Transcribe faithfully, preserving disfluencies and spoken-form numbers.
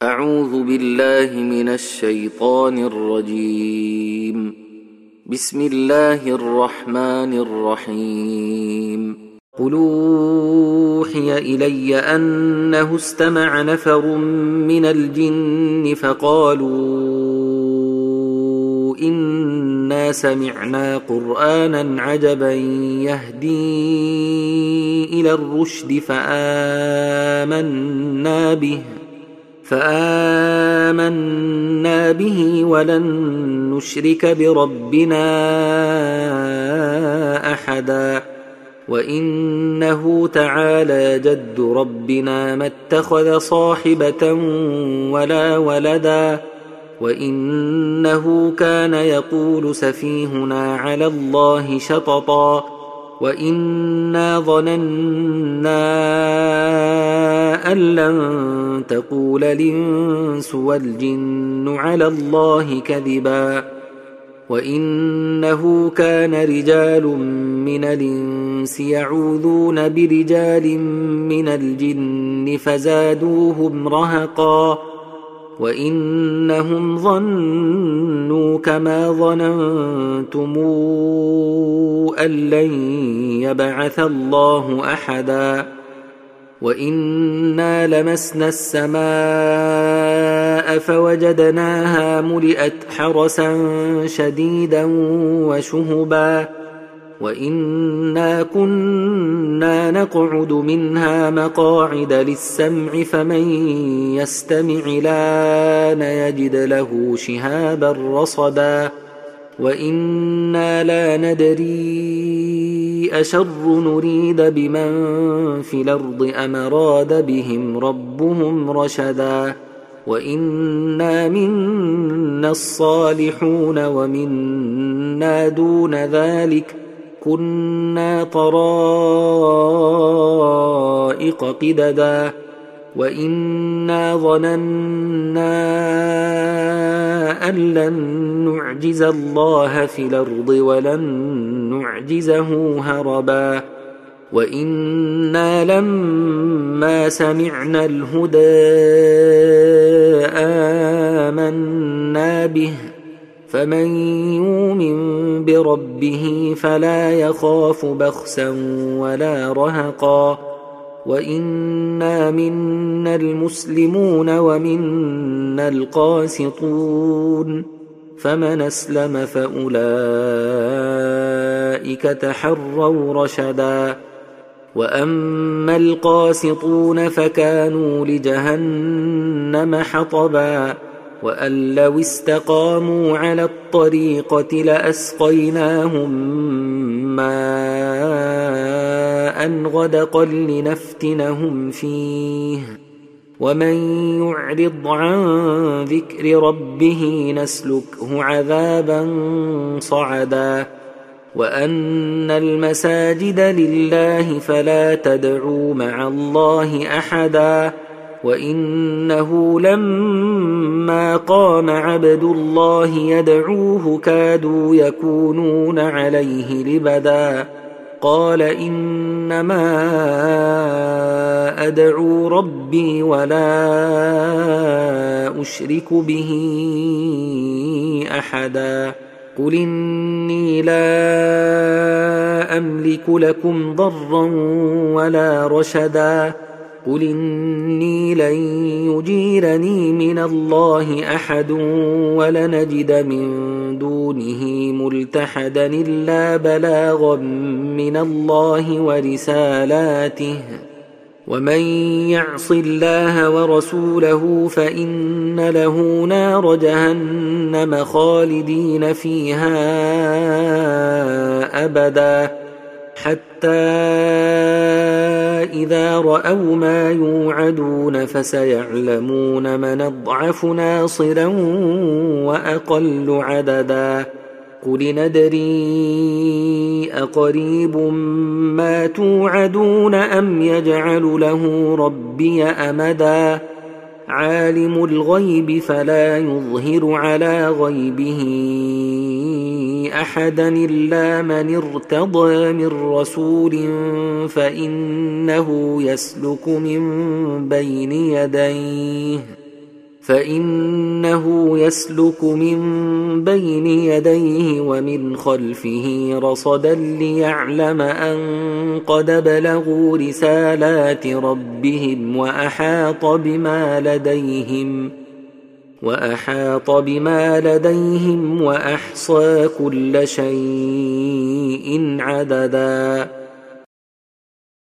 أعوذ بالله من الشيطان الرجيم. بسم الله الرحمن الرحيم. قل أوحي إلي أنه استمع نفر من الجن فقالوا إنا سمعنا قرآنا عجبا يهدي إلى الرشد فآمنا به فآمنا به ولن نشرك بربنا أحدا وإنه تعالى جد ربنا ما اتخذ صاحبة ولا ولدا وإنه كان يقول سفيهنا على الله شططا وإنا ظننا أن لن تقول الإنس والجن على الله كذبا وإنه كان رجال من الإنس يعوذون برجال من الجن فزادوهم رهقا وإنهم ظنوا كما ظننتم أن لن يبعث الله أحدا وإنا لمسنا السماء فوجدناها ملئت حرسا شديدا وشهبا وإنا كنا نقعد منها مقاعد للسمع فمن يستمع لان يجد له شهابا رصدا وإنا لا ندري أشر نريد بمن في الأرض أم أراد بهم ربهم رشدا وإنا منا الصالحون ومنا دون ذلك كنا طرائق قددا وإنا ظننا أن لن نعجز الله في الأرض ولن نعجزه هربا وإنا لما سمعنا الهدى آمنا به فمن يؤمن بربه فلا يخاف بخسا ولا رهقا وإنا منا المسلمون ومنا القاسطون فمن أسلم فأولئك تحروا رشدا وأما القاسطون فكانوا لجهنم حطبا وأن لو استقاموا على الطريقة لأسقيناهم ماء غدقا لنفتنهم فيه ومن يعرض عن ذكر ربه نسلكه عذابا صعدا وأن المساجد لله فلا تدعوا مع الله أحدا وإنه لما قام عبد الله يدعوه كادوا يكونون عليه لبدا قال إنما أدعو ربي ولا أشرك به أحدا قل إني لا أملك لكم ضرا ولا رشدا قل إني لن يجيرني من الله أحد ولنجد من دونه ملتحدا إلا بلاغا من الله ورسالاته ومن يعص الله ورسوله فإن له نار جهنم خالدين فيها أبدا حتى إذا رأوا ما يوعدون فسيعلمون من أضعف ناصرا وأقل عددا قل ندري أقريب ما توعدون أم يجعل له ربي أمدا عالم الغيب فلا يظهر على غيبه أحدا إلا من ارتضى من رسول فإنه يسلك من بين يديه فإنه يسلك من بين يديه ومن خلفه رصدا ليعلم أن قد بلغوا رسالات ربهم وأحاط بما لديهم وأحاط بما لديهم وأحصى كل شيء عددا.